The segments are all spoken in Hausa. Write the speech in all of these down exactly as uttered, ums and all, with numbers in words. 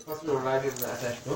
الفصل الرابع ما أتاشكم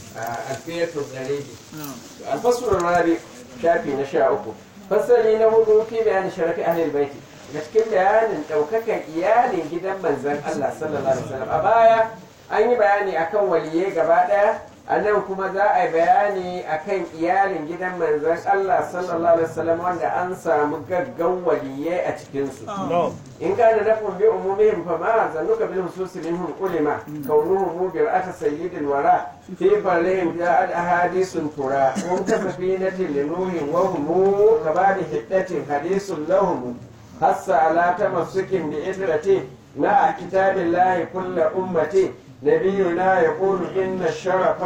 الفية الدليل الفصل الرابع شافي نشاؤكم فصلي نهضو في بيان شرف أهل البيت cikin bayanin ɗaukakan iyalin gidan manzon Allah sallallahu alaihi wasallam a baya an yi bayani akan waliyai gaba ɗaya a nan kuma za a yi bayani akan iyalin gidan manzon Allah sallallahu alaihi wasallam wanda an samu gaggan waliyai a cikinsu in kana nafun bi umumihim fa ma zannuka bil hususi minhum ulima kaunuhum bir'ata sayyidil wara fi farihim ja'al ahadithun tura hum kasafinatin linuhin wa hum kabadi hiddatin hadithun lahum hassa ala tamassukin bi idrati na kitabillahi kullu ummati نبينا يقول إن الشرف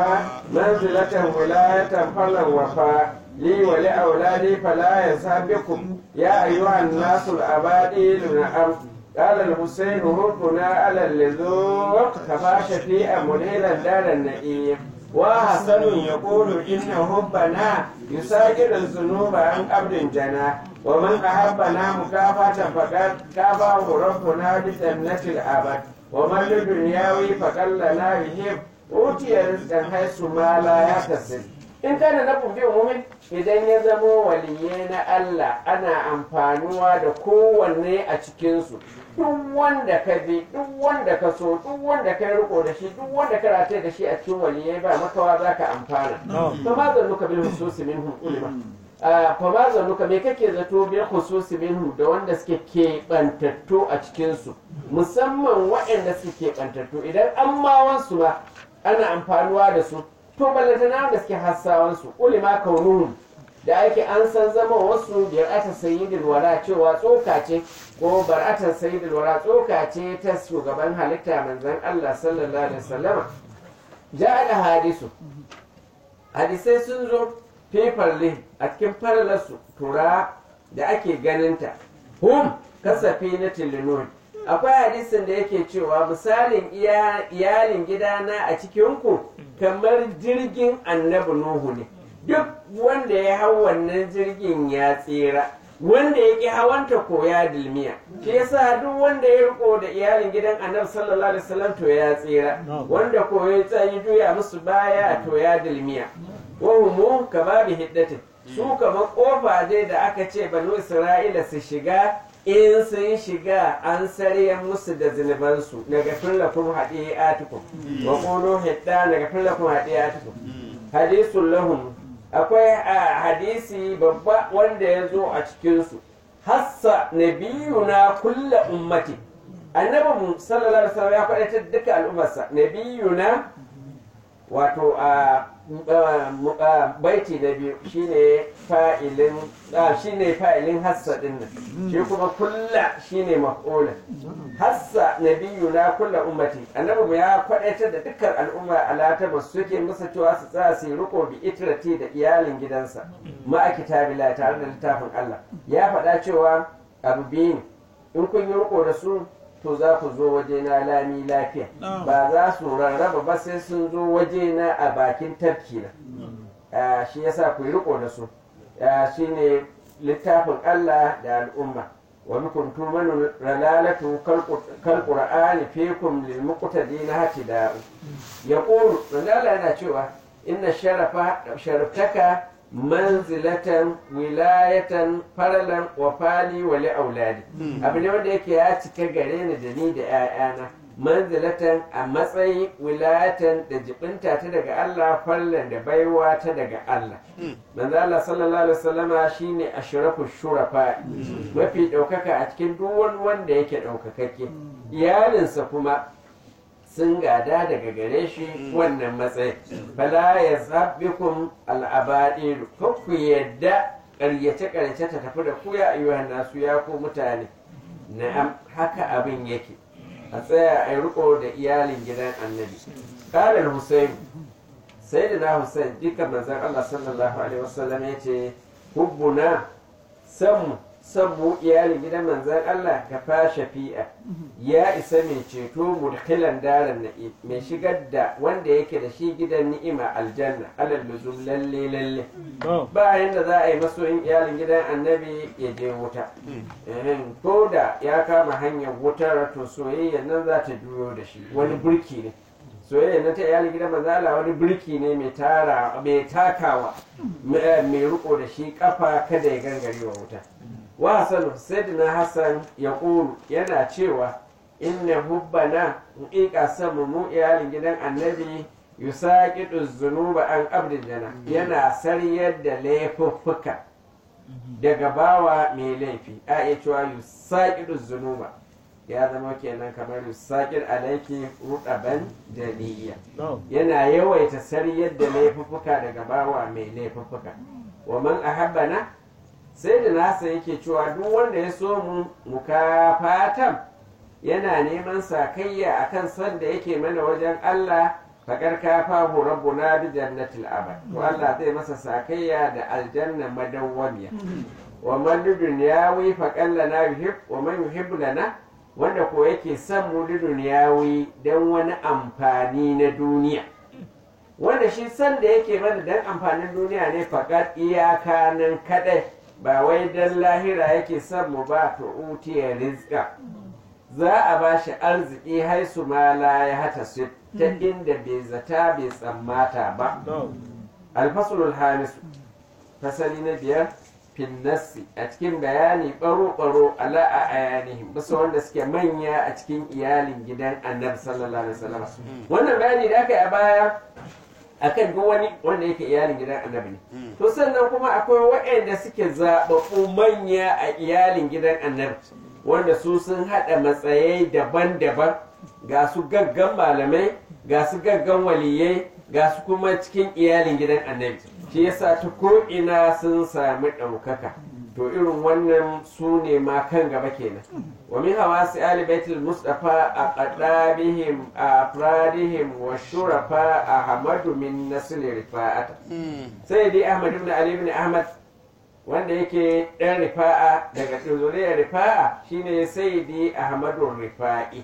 منزلة ولاية فلا وفاء لي ولأولادي فلا يذهب بكم يا أيها الناس الأباديل نعم قال الحسين هبنا على اللذوق كفى شفيئا منيلا دار النئيم وحسن يقول إن هبنا يساجر الذنوب عن عبد جنى ومن أحبنا مكافأة فقد كافاه ربنا بجنة الأبد ومن لدنياوي فقلنا بهم أوتي رزقا حيث ما لا يحتسب in kana nufin bi umumin idan ya zamo waliyai na Allah ana amfanuwa da kowanne a cikinsu duk wanda ka bi duk wanda ka so duk wanda ka riko da shi duk wanda ka rataye da shi a cikin waliyai ba makawa za ka amfana to ma zan nuka bil hususi minhum ulama fa ma zan nuka me kake zato bil hususi minhum da wanda suke keɓantattu a cikinsu musamman waɗanda suke keɓantattu idan an mawansu ma ana amfanuwa da su to ballatana da suke hassawansu ulima kaunuhum da ake an san zama wasu bir'atar sayyidul wara cewa tsoka ce ko bar'atar sayyidul wara tsoka ce ta shugaban halitta manzon Allah sallallahu alaihi wasallama ja'a hadisu hadisai sun zo fefarli a cikin falalarsu tura da ake ganinta hum kasafi na tilinun akwai hadisin da yake cewa misalin iyalin gidana a cikinku kamar jirgin annabi Nuhu ne duk wanda ya hau wannan jirgin ya tsira wanda ya ƙi hawanta ko ya dilmiya shi yasa duk wanda ya riko da iyalin gidan annabi sallallahu alaihi wasallam to ya tsira wanda ko ya tsayi juya musu baya to ya dilmiya wa humu kababi hiddatin su kamar kofa dai da aka ce banu isra'ila su shiga in sun shiga an sarya musu da zunubansu daga fillakum hadi'atukum wa qulu hidda daga fillakum hadi'atukum hadisul lahum akwai hadisi babba wanda ya zo a cikin su hassa nabiyuna kullu ummati annabi sallallahu alaihi wasallam ya faɗa duka al'ummarsa nabiyuna wato a baiti na biyu shine fa'ilin shine fa'ilin hassa din nan shi kuma kulla shine maf'ula hassa nabiyuna kullu ummati annabi ya kwadaita da dukkan al'umma alata basu suke musu cewa su tsaya su riko bi itrati da iyalin gidansa ma kitabillah tare da littafin Allah ya faɗa cewa abu biyu in kun yi riko da su to za ku zo wajena lami lafiya ba za su rarraba ba sai sun zo wajena a bakin tafki na shi yasa ku yi riko da su shi ne littafin Allah da al'umma wa mukum tumanu ralalatu kal qur'ani fikum lil muqtadina hatida'u yaqulu ralala yana cewa inna sharafa sharaftaka manzilatan wilayatan faralan wa fali wa li auladi abu ne wanda yake ya cika gare ni da ni da 'ya'yana manzilatan a matsayi wilayatan da jibinta ta daga Allah fallan da baiwa ta daga Allah manzo Allah sallallahu alaihi wasallama shine ashrafu shurafa mafi daukaka a cikin duk wani wanda yake daukakakke iyalinsa kuma sun gada daga gare shi wannan matsayi fala ya zabbikum al'abadilu ko ku yadda ƙaryace-ƙaryace ta tafi da ku ya ayyuhan nasu ya ku mutane na'am haka abin yake a tsaya a riko da iyalin gidan annabi ƙalar husayn sai da na husayn duka manzan Allah sallallahu alaihi wasallam ya ce hubbuna sanmu sabu iyalin gidan manzan Allah ka fa shafi'a ya isa mai ceto mudkhilan daran na'i mai shigar da wanda yake da shi gidan ni'ima aljanna alal luzum lalle lalle ba yanda za a yi masoyin iyalin gidan annabi ya je wuta ko da ya kama hanyar wutar to soyayya nan za ta juyo da shi wani burki ne soyayya na ta iyalin gidan manzo Allah wani birki ne mai tara mai takawa mai riko da shi kafa kada ya gangare wa wuta wa hasanu sayyidina hasan ya kulu yana cewa inna hubbana haƙiƙa samu mu iyalin gidan annabi yusaqidu zunuba an abdin jana yana sariyar da laifuffuka daga bawa mai laifi a iya cewa yusaqidu zunuba ya zama kenan kamar yusaqir alaiki rudaban daliya yana yawaita sariyar da laifuffuka daga bawa mai laifuffuka wa man ahabbana sai da nasa yake cewa duk wanda ya so mu mukafatan yana neman sakayya akan son da yake mana wajen Allah faƙar kafahu rabbuna bi jannatil abad to Allah zai masa sakayya da aljanna madawwamiya wa man dunyawi faqal lana yuhib wa man yuhibbu lana wanda ko yake son mu dunyawi dan wani amfani na duniya wanda shi son da yake mana dan amfanin duniya ne faƙar iyaka nan kadai ba wai dan lahira yake son mu ba to utiya rizqa za a ba shi arziki haisu ma la ya hata su ta inda bai zata bai tsammata ba alfasulul hamisu fasali na biyar finnassi a cikin bayani baro-baro ala a ayanihim bisa wanda suke manya a cikin iyalin gidan annabi sallallahu alaihi wasallam wannan bayani da aka yi a baya akan duk wani wanda yake iyalin gidan annabi ne to sannan kuma akwai waɗanda suke zaɓaɓɓu manya a iyalin gidan annabi wanda su sun haɗa matsayai daban-daban ga su gaggan malamai ga su gaggan waliyai ga su kuma cikin iyalin gidan annabi shi yasa ta ko'ina sun sami ɗaukaka to irin wannan su ne ma kan gaba kenan wa min hawasi ali baitul mustafa a qadabihim a afradihim wa shurafa ahmadu min nasl rifa'ata sai dai ahmad ibn ali ibn ahmad wanda yake ɗan rifa'a daga zuriyar rifa'a shine sayyidi ahmadu rifa'i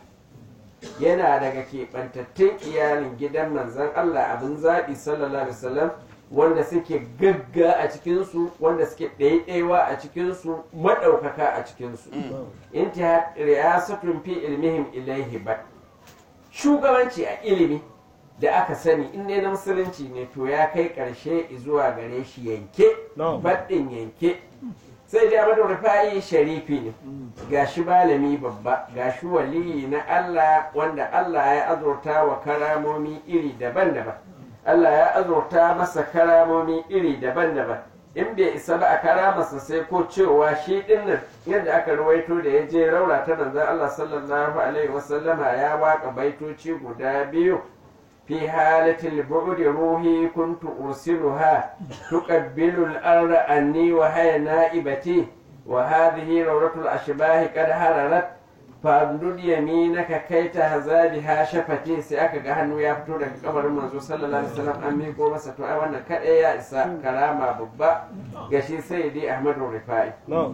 yana daga keɓantattun iyalin gidan manzon Allah abin zaɓi sallallahu alaihi wasallam wanda suke gagga a cikinsu wanda suke ɗaiɗaiwa a cikinsu maɗaukaka a cikinsu intiha riyasatun fi ilmihim ilaihi ba shugabanci a ilimi da aka sani in ne na musulunci ne to ya kai ƙarshe zuwa gare shi yanke baɗin yanke sai dai amadu rufa'i sharifi ne ga shi malami babba ga shi waliyi na Allah wanda Allah ya azurta wa karamomi iri daban-daban Allah ya azurta masa karamomi iri daban-daban in bai isa ba a karamarsa sai ko cewa shi dinnan yadda aka rawaito da ya je raura ta manzon Allah sallallahu alaihi wasallama ya waka baitoci guda biyu في حالة البعد روحي كنت أرسلها تقبل الأرض أني وهي نائبتي وهذه رورة الأشباه قد هررت فامدد يمينك كي تهزى بها شفتي سيأك جهنم يفتو لك قبر منزو صلى الله عليه وسلم أمي قوم ستوى وانا كأي إساء كرامة ببا قشي سيدي أحمد الرفاعي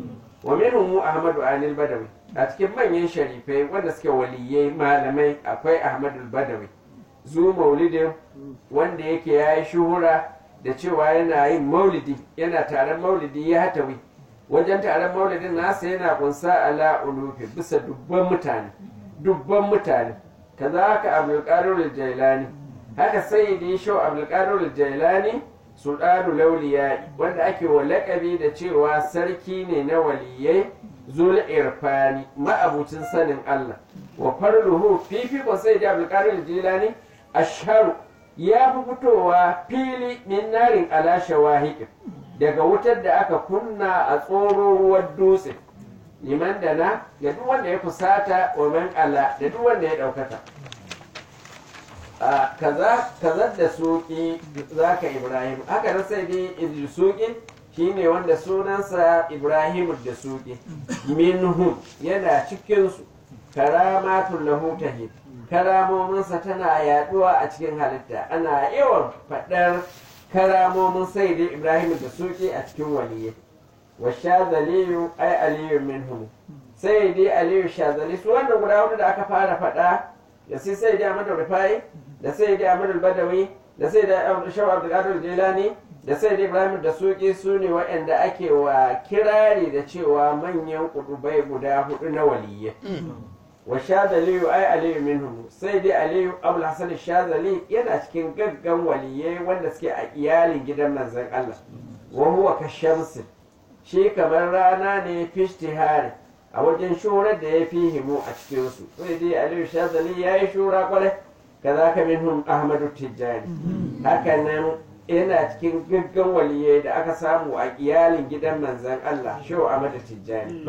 ومنهم أحمد عن البدوي أتكلم من ينشريفي ونسك وليي معلمي أكوي أحمد البدوي zu maulidin wanda yake ya yi shuhura da cewa yana yin maulidi yana taron maulidi ya hatawi wajen taron maulidin nasa yana kunsa ala ulufi bisa dubban mutane dubban mutane kaza haka abdulkadir jailani haka sayyidi shau abdulkadir jailani sultanu lauliyai wanda ake wa laƙabi da cewa sarki ne na waliyai zul irfani ma'abucin sanin Allah wa farluhu fifikon sayyidi abdulkadir jailani asharu ya fi fitowa fili min narin ala shawahiqin daga wutar da aka kunna a tsoro ruwan dutse liman da na da duk wanda ya fusata wa man ala da duk wanda ya daukata a kaza kaza da suki zaka ibrahim haka nan sai dai idil suki shine wanda sunansa ibrahim da suki minhum yana cikin su karamatul lahu tahid karamominsa tana yaduwa a cikin halitta ana yawan faɗar karamomin sai dai ibrahim da suke a cikin waliyyi wa shazaliyu ai aliyu minhum sai dai aliyu shazali su wannan guda hudu da aka fara faɗa da sai sai dai amadu rufai da sai dai amadu badawi da sai dai shaw abdul jilani da sai dai ibrahim da suke su ne waɗanda ake wa kirari da cewa manyan kudubai guda hudu na waliyyi wa shazali ai aliyu minhum sai dai aliyu abul hasan shazali yana cikin gaggan waliyai wanda suke a iyalin gidan manzon Allah wa huwa kashamsi shi kamar rana ne fishtihari a wajen shurar da ya fi himu a cikinsu sai dai aliyu shazali ya yi shura kwarai kaza ka minhum ahmadu tijjani hakan nan yana cikin gaggan waliyai da aka samu a iyalin gidan manzon Allah shehu ahmadu tijjani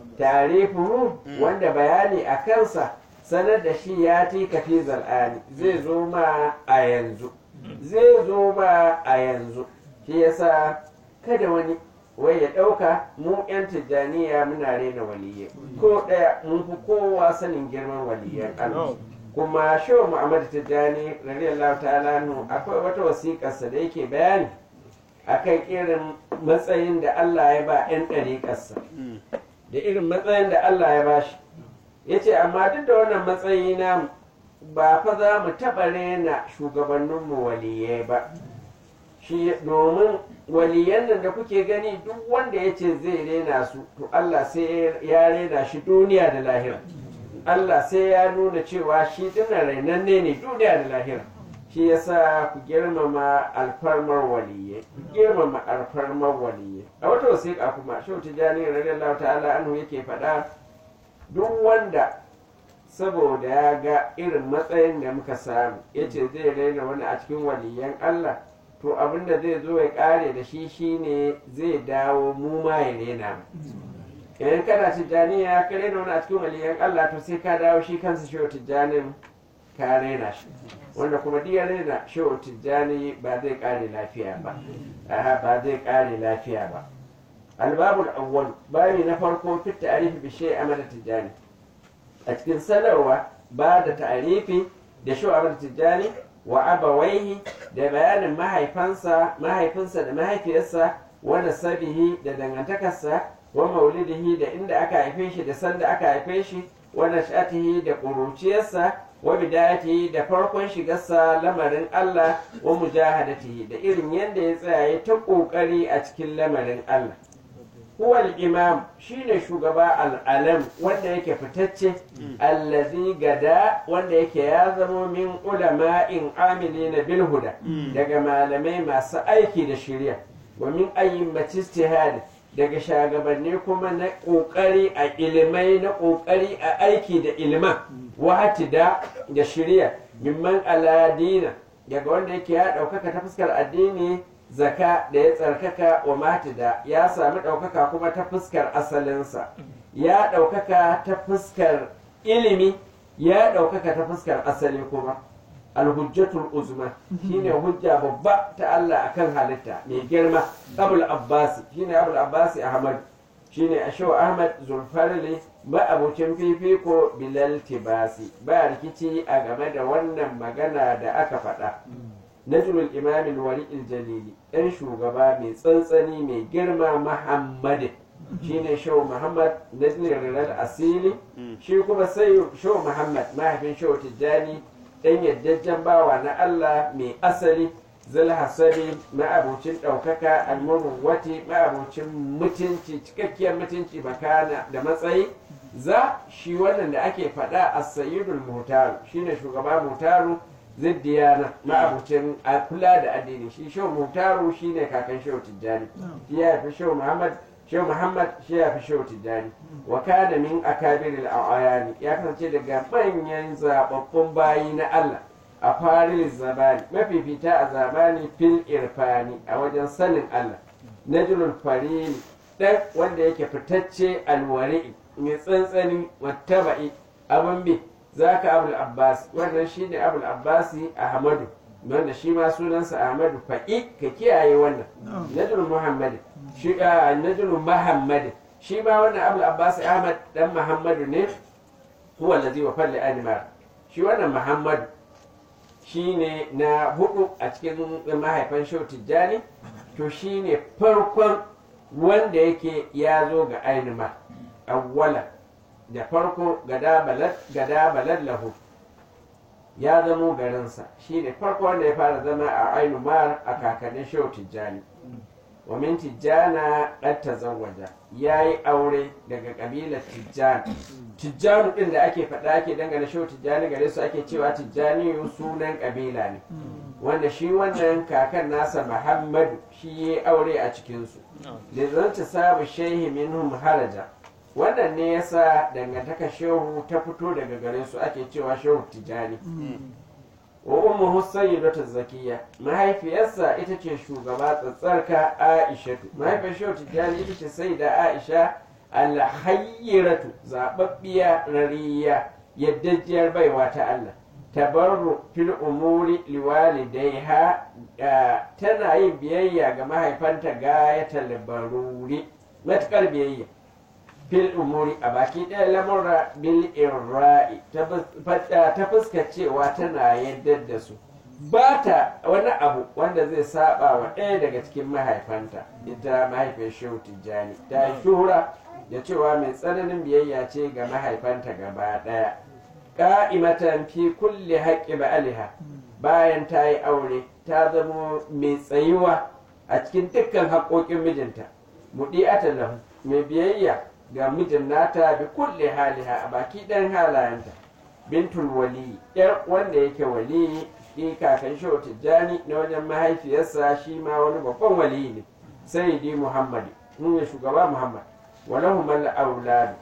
tarifu wanda bayani a kansa sanar da shi ya ti kafi zal'ani zai zo ma a yanzu zai zo ma a yanzu shi yasa kada wani wai ya ɗauka mu 'yan tijjaniya muna rena waliyai ko ɗaya mun fi kowa sanin girman waliyan Allah kuma shehu Muhammad Tijjani radiyallahu ta'ala anhu akwai wata wasiƙarsa da yake bayani akan irin matsayin da Allah ya ba 'yan ɗariƙarsa da irin matsayin da Allah ya bashi yace amma duk da wannan matsayi na ba fa za mu taɓa rena shugabanninmu waliyai ba shi domin waliyan nan da kuke gani duk wanda ya ce zai rena su to Allah sai ya rena shi duniya da lahira Allah sai ya nuna cewa shi dinnan rainanne ne duniya da lahira shi yasa ku girmama alfarmar waliyai ku girmama alfarmar waliyai a wata wasiƙa kuma shehu tijjani radiyallahu ta'ala anhu yake faɗa duk wanda saboda ya ga irin matsayin da muka samu yace zai raina wani a cikin waliyan Allah to abin da zai zo ya kare da shi shine zai dawo mu ma ya rena idan kana tijjaniya ka rena wani a cikin waliyan Allah to sai ka dawo shi kansa shehu tijjanin ka rena shi wanda kuma duk ya rena shehu tijjani ba zai kare lafiya ba aha ba zai kare lafiya ba albabul awwal babi na farko fi ta'rifi bi shay'i amada tijjani a cikin sanarwa ba da ta'rifi da shehu amada tijjani wa abawaihi da bayanin mahaifansa mahaifinsa da mahaifiyarsa wa nasabihi da dangantakarsa wa maulidihi da inda aka haife shi da sanda aka haife shi wa nash'atihi da ƙuruciyarsa wa bidayatihi da farkon shigarsa lamarin Allah wa mujahadatihi da irin yadda ya tsaya ya ta ƙoƙari a cikin lamarin Allah huwal imam shine shugaba al'alam wanda yake fitacce allazi gada wanda yake ya zamo min ulama'in amilina bil huda daga malamai masu aiki da shirya wa min ayyimati ijtihad daga shagabanni kuma na kokari a ilimai na kokari a aiki da ilima wa hatida da shirya mimman aladina daga wanda yake ya ɗaukaka ta fuskar addini zaka da ya tsarkaka wa matida ya sami ɗaukaka kuma ta fuskar asalinsa ya ɗaukaka ta fuskar ilimi ya ɗaukaka ta fuskar asali kuma alhujjatul uzma shine hujja babba ta Allah akan halitta mai girma abul abbasi shine abul abbasi ahmad shine ashaw ahmad zulfarli ba abokin fifiko bilal tibasi ba rikici a game da wannan magana da aka faɗa najlul imam wali jalili ɗan shugaba mai tsantsani mai girma muhammad shine shaw muhammad najlul asili shi kuma sai shaw muhammad mahaifin shaw tijjani ɗan yaddajjen bawa na Allah mai asali zulhasari ma'abucin ɗaukaka almurwati ma'abucin mutunci cikakkiyar mutunci makana da matsayi za shi wannan da ake faɗa a sayyidul mutaru shine shugaba mutaru ziddiyana ma'abucin a kula da addini shi shehu mutaru shine kakan shehu tijjani shi ya fi shehu muhammad shehu muhammad shi ya fi shehu tijjani wa kana min akabiril ayani ya kasance daga manyan zababbun bayi na Allah a farin zabani mafifita a zamani fil irfani a wajen sanin Allah najlul farini dan wanda yake fitacce alwari'i mai tsantsani wattaba'i abin bi zaka abul abbas wannan shine abul abbasi ahmadu wanda shi ma sunansa ahmadu fa'i ka kiyaye wannan najlul muhammad shi a najlul muhammad shi ma wannan abul abbas ahmad dan muhammadu ne huwa allazi wa falli animar shi wannan muhammadu shine na hudu a cikin mahaifan shehu tijjani to shine farkon wanda yake ya zo ga ainima awwala da farko gada balad gada balad lahu ya zamo garinsa shine farko wanda ya fara zama a ainumar a kakannin shehu tijjani wa min tijjana ɗan tazawwaja ya yi aure daga ƙabilar tijjan tijjanu ɗin da ake faɗa ake dangane shi tijjani gare su ake cewa tijjani sunan ƙabila ne wanda shi wannan kakan nasa muhammadu shi ya aure a cikinsu da zanta sabu shehi minhum haraja wannan ne yasa dangantaka shehu ta fito daga gare su ake cewa shehu tijjani wa ummuhu sayyidatu zakiya mahaifiyarsa ita ce shugaba tsatsarka aishatu mahaifiyar shehu tijjani ita ce sayyida aisha alhayyiratu zababbiya rariya yaddajiyar baiwa ta Allah tabarru fil umuri liwalidaiha tana yin biyayya ga mahaifanta gayatal baruri matakar biyayya fil umuri a baki ɗaya lamurra bil irra'i ta fuskacewa tana yadda da su ba ta wani abu wanda zai saba wa ɗaya daga cikin mahaifanta ita mahaifiyar shehu tijjani ta yi shuhura da cewa mai tsananin biyayya ce ga mahaifanta gaba ɗaya ƙa'imatan fi kulle haƙƙi ba'aliha bayan ta yi aure ta zama mai tsayuwa a cikin dukkan haƙoƙin mijinta mudi'atan lahu mai biyayya ga mijin nata bi kulle haliha a baki ɗan halayenta bintul wali yar wanda yake wali shi kakan shehu tijjani na wajen mahaifiyarsa shi ma wani babban wali ne sayyidi muhammad mun ne shugaba muhammad walahu mal aulad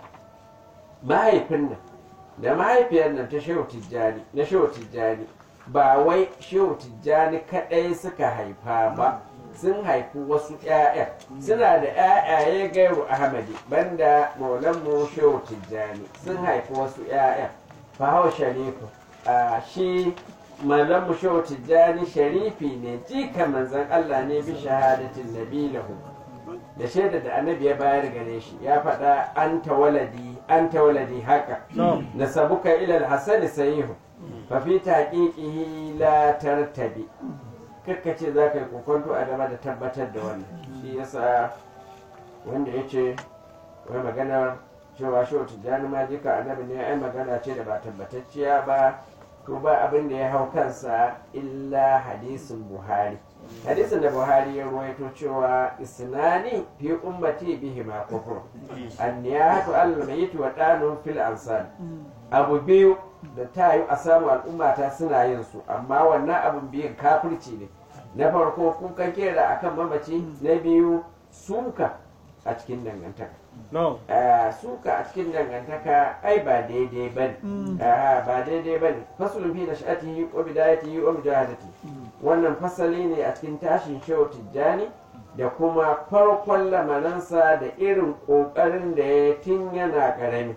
mahaifin nan da mahaifiyar nan ta shehu tijjani na shehu tijjani ba wai shehu tijjani kadai suka haifa ba sun haifi wasu ƴaƴa suna da ƴaƴaye gairu ahmadi banda maulanmu shehu tijjani sun haifi wasu ƴaƴa fa hawa sharifu a shi maulanmu shehu tijjani sharifi ne jika manzon Allah ne bi shahadatin nabilahu da shaida da annabi ya bayar gare shi ya faɗa anta waladi anta waladi haka nasabuka ila al-hasan sayihu fa fi taqiqihi la tartabi kakka ce za ka yi kokonto a game da tabbatar da wannan shi yasa wanda ya ce wai maganar cewa shi wata jani ma jika annabi ne ai magana ce da ba tabbatacciya ba to ba abin da ya hau kansa illa hadisin buhari hadisin da buhari ya ruwaito cewa isnani fi ummati bihi ma kufur anniyatu al-mayyit wa danu fil ansar abu biyu da ta yi a samu al'ummata suna yin su amma wannan abin biyun kafirci ne na farko kukan kera akan mamaci na biyu suka a cikin dangantaka No. suka a cikin dangantaka ai ba daidai ba ne ba daidai ba ne fasulun fi da sha'atihi wa bidayatihi wa mujahadati wannan fasali ne a cikin tashin shehu tijjani da kuma farkon lamanansa da irin ƙoƙarin da ya tun yana ƙarami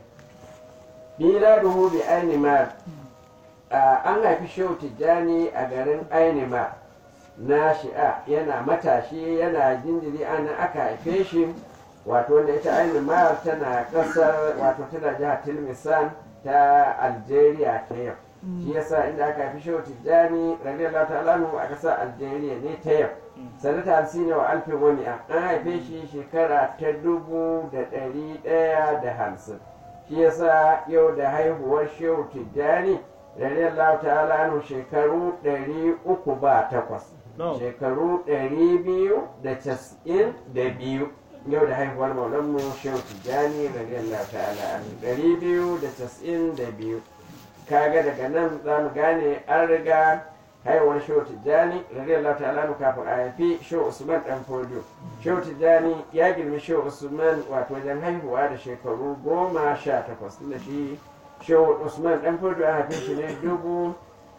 miladuhu bi ainimar an haifi shehu tijjani a garin ainimar na shi'a yana matashi yana jinjiri ana aka haife shi wato wanda ita ainimar tana kasar wato tana jihar tilmisan ta algeria ta yau shi yasa inda aka haifi shehu tijjani radiyallahu ta'ala anhu a kasar algeria ne ta yau sanata hamsin wa alfin wani an haife shi shekara ta dubu da ɗari ɗaya da hamsin shi yasa yau da haihuwar shehu tijjani radiyallahu ta'ala anhu shekaru ɗari uku ba takwas shekaru ɗari biyu da casa'in da biyu yau da haihuwar maulanmu shehu tijjani radiyallahu ta'ala anhu ɗari biyu da casa'in da biyu kaga daga nan za mu gane an riga haihuwar shehu tijjani radiyallahu ta'ala anhu kafin a haifi shehu usman dan fodiyo shehu tijjani ya girmi shehu usman wato wajen haihuwa da shekaru goma sha takwas tunda shi shehu usman dan fodiyo a haife shi ne dubu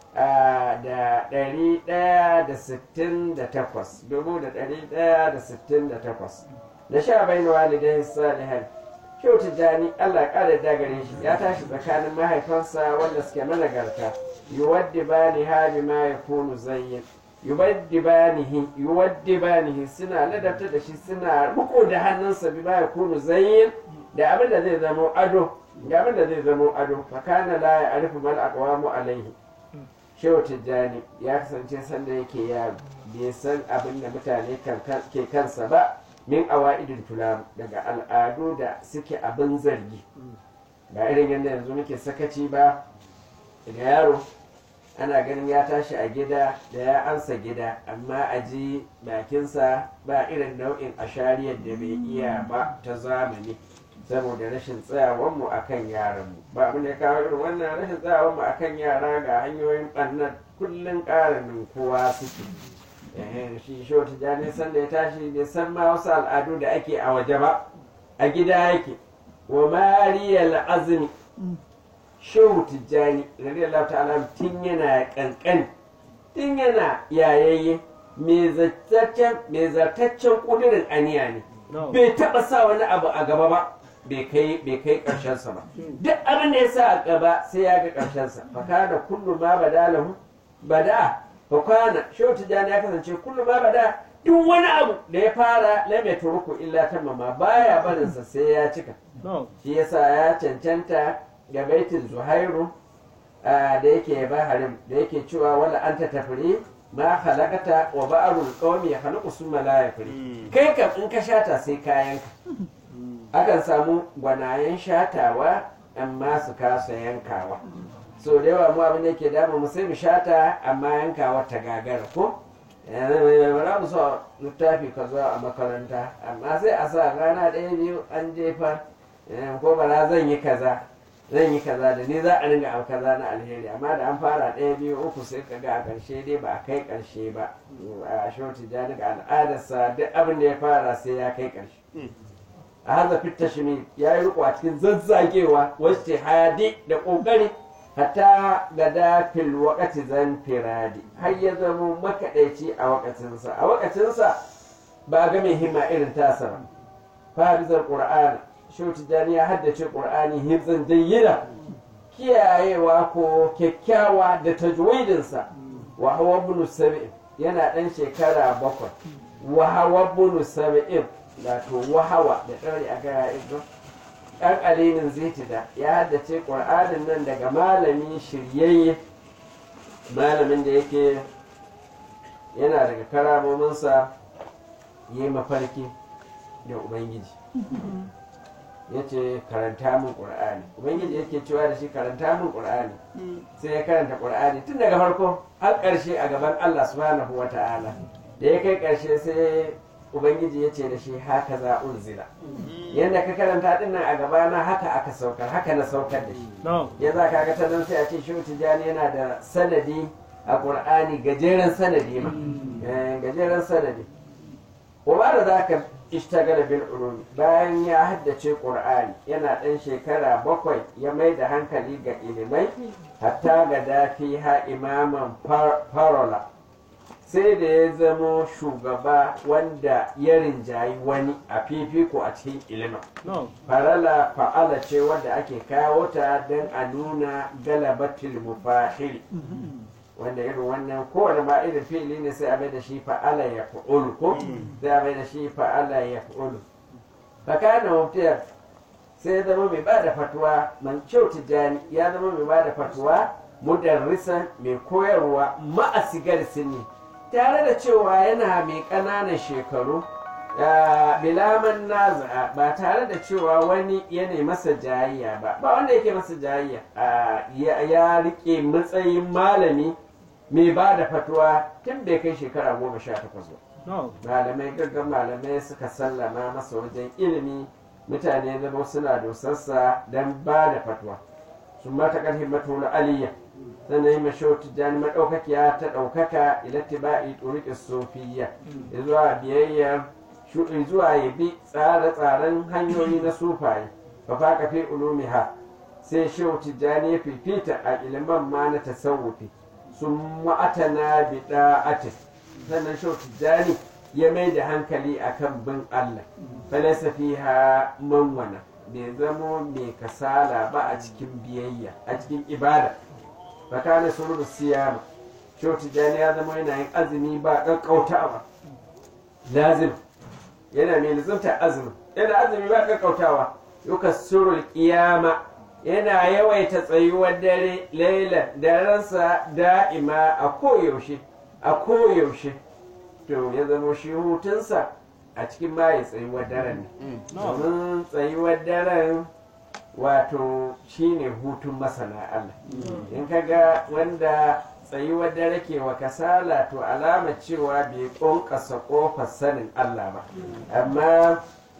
da ɗari ɗaya da sittin da takwas dubu da ɗari ɗaya da sittin da takwas da sha bai na walidai salihan shehu tijjani allah ƙara dagare shi ya tashi tsakanin mahaifansa wanda suke managarta yuwaddibani ha bima yakunu zayyin yuwaddibanihi yuwaddibanihi suna ladabta da shi suna riko da hannunsa bima yakunu zayyin da abin da zai zamo ado da abin da zai zamo ado fa kana la ya'rifu mal aqwamu alaihi shehu tijjani ya kasance sanda yake yaro bai san abin da mutane ke kansa ba min awa'idin tulam daga al'adu da suke abin zargi ba irin yadda yanzu muke sakaci ba daga yaro ana ganin ya tashi a gida da ya ansa gida amma a ji bakinsa ba irin nau'in ashariyar da bai iya ba ta zamani saboda rashin tsayawanmu a kan yaranmu ba abin da ya kawo irin wannan rashin tsayawanmu a kan yara ga hanyoyin ɓannan kullum ƙaranin kowa suke shi shi wata jani sanda ya tashi bai san ma wasu al'adu da ake a waje ba a gida yake wa mariyal azumi shehu tijjani radiyallahu ta'ala tun yana kankan tun yana yayayye mai zartaccen kudirin aniya ne bai taba sa wani abu a gaba ba bai kai bai kai karshen sa ba duk abin da ya sa a gaba sai ya ga karshen sa fa kana kullu ma badalahu bada fa kana shehu tijjani ya kasance kullu ma bada duk wani abu da ya fara lam yatruku illa tamama baya barin sa sai ya cika shi yasa ya cancanta ga baitin zuhairu da yake baharin da yake cewa wala anta tafri ma halakata wa ba'arul qawmi yakhluqu summa la yafri kai kam in ka shata sai kayanka akan samu gwanayen shatawa amma su kasa yankawa so da yawa mu abin da yake damu mu sai mu shata amma yankawa ta gagara ko bara mu so littafi ka zo a makaranta amma sai a sa rana ɗaya biyu an jefa ko bara zan yi kaza zan yi kaza da ni za a ringa abu kaza na alheri amma da an fara ɗaya biyu uku sai ka ga a ƙarshe dai ba a kai ƙarshe ba a shoti ja daga al'adarsa duk abin da ya fara sai ya kai ƙarshe a haza fitta shi ya yi riko a cikin zazzagewa wacce hadi da ƙoƙari hatta ga dafil wakati zan firadi har ya zama makaɗaici a wakacinsa a wakacinsa ba ga mai himma irin tasa ba farizar ƙur'ana shehu tijjani ya haddace ƙur'ani hifzan jayyida kiyayewa ko kyakkyawa da tajwidinsa wa hawa bunu sab'in yana ɗan shekara bakwai wa hawa bunu sab'in wato wahawa da ɗauri a gaya ido ɗan alinin zitida ya haddace ƙur'anin nan daga malami shiryayye malamin da yake yana daga karamominsa yi mafarki da ubangiji ya ce karanta min ƙur'ani ubangiji yake cewa da shi karanta min ƙur'ani sai ya karanta ƙur'ani tun daga farko har ƙarshe a gaban Allah subhanahu wa ta'ala da ya kai ƙarshe sai ubangiji ya ce da shi haka za unzila yadda ka karanta din nan a gabana haka aka saukar haka na saukar da shi ya za ka ga ta nan sai a ce shi tijani yana da sanadi a ƙur'ani gajeren sanadi ma gajeren sanadi kuma da za ka ishtagala bil ulum bayan ya haddace qur'ani yana ɗan shekara bakwai ya mai da hankali ga ilimai hatta ga dafi ha imaman farola sai da ya zamo shugaba wanda ya rinjayi wani a fifiko a cikin ilimin farala fa'ala ce wadda ake kawo ta don a nuna galabatul mufahil wanda irin wannan kowane ma irin fili ne sai a bai da shi fa'ala ya fa'ulu ko sai a bai da shi fa'ala ya fa'ulu fakana mubtiyar sai ya zama mai ba da fatuwa man kyau tijani ya zama mai ba da fatuwa mudarrisan mai koyarwa ma'asigar sinni tare da cewa yana mai ƙananan shekaru bilaman naza ba tare da cewa wani yana masa jayayya ba ba wanda yake masa jayayya ya rike matsayin malami mai ba da fatuwa tun bai kai shekara goma sha takwas ba malamai gaggan malamai suka sallama masa wajen ilimi mutane zama suna dosarsa don ba da fatuwa sun mata kan himmatu na aliyya sannan yi mashau tijjani maɗaukakiya ta ɗaukaka ilattiba'i ɗuriƙin sofiya zuwa biyayyar zuwa ya bi tsare-tsaren hanyoyi na sufaye fa faka fi ulumiha sai shehu tijjani ya fifita a iliman ma na tasawufi sun ma'atana bi da'ati sannan shehu tijjani ya mai da hankali akan bin Allah falasa fiha manwana bai zamo mai kasala ba a cikin biyayya a cikin ibada fa kana surur siyama shehu tijjani ya zama yana yin azumi ba ƙaƙƙautawa lazim yana mai lizumta azumi yana azumi ba kakkautawa yuka surul kiyama yana yawaita tsayuwar dare laila daransa da'ima a koyaushe a koyaushe to ya zama shi hutunsa a cikin maye tsayuwar daren ne domin tsayuwar daren wato shine hutun masana Allah in kaga wanda tsayuwar dare ke wa kasala to alama cewa bai ƙonƙasa ƙofar sanin Allah ba amma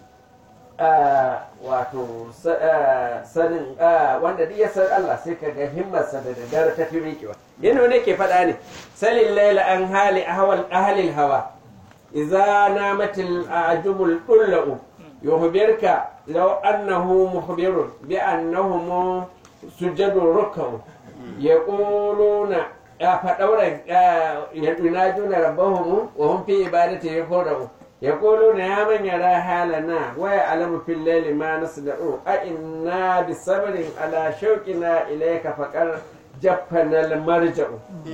wato sanin wanda duk ya san Allah sai ka ga himmarsa da daddare ta fi miƙewa yana ne ke faɗa ne salin laila an hali ahalil hawa idza namatil ajumul dullu yuhbirka law annahu muhbirun bi annahum sujadun ruk'u yaquluna ya faɗaura yadunajuna rabbahum wa hum fi ibadati yafurun يقولون يا من يرى حالنا ويعلم في الليل ما نصنع أئنا بصبر على شوقنا إليك فقر جفنا المرجع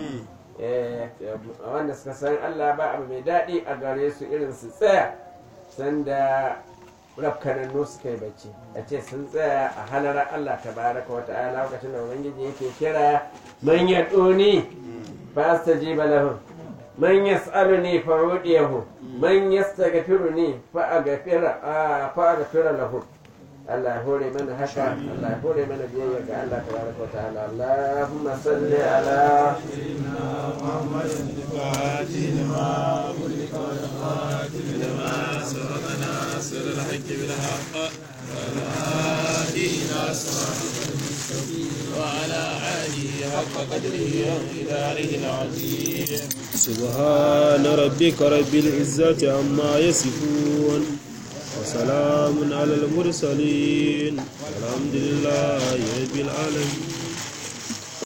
wanda suka san Allah ba abu mai daɗi a gare su irin su tsaya sanda rafkanannu suka yi bacci a ce sun tsaya a halarar Allah ta baraka wata ala lokacin da ubangiji yake kira man yaɗoni fa astajiba lahu man yas'aluni fa udiyahu man yastaghfiruni fa aghfira fa aghfira lahu Allah ya hore mana haka Allah ya hore mana biyayya ga Allah tabaraka wa ta'ala Allahumma salli ala sayyidina Muhammadin al-fatih lima ulika wa al-khatim lima sabaqana sirrul haqqi bil haqq wa ala ila siratil mustaqim wa ala alihi haqqa qadrihi wa qadarihi al-azim سبحان ربك رب العزة عما يصفون وسلام على المرسلين الحمد لله رب العالمين.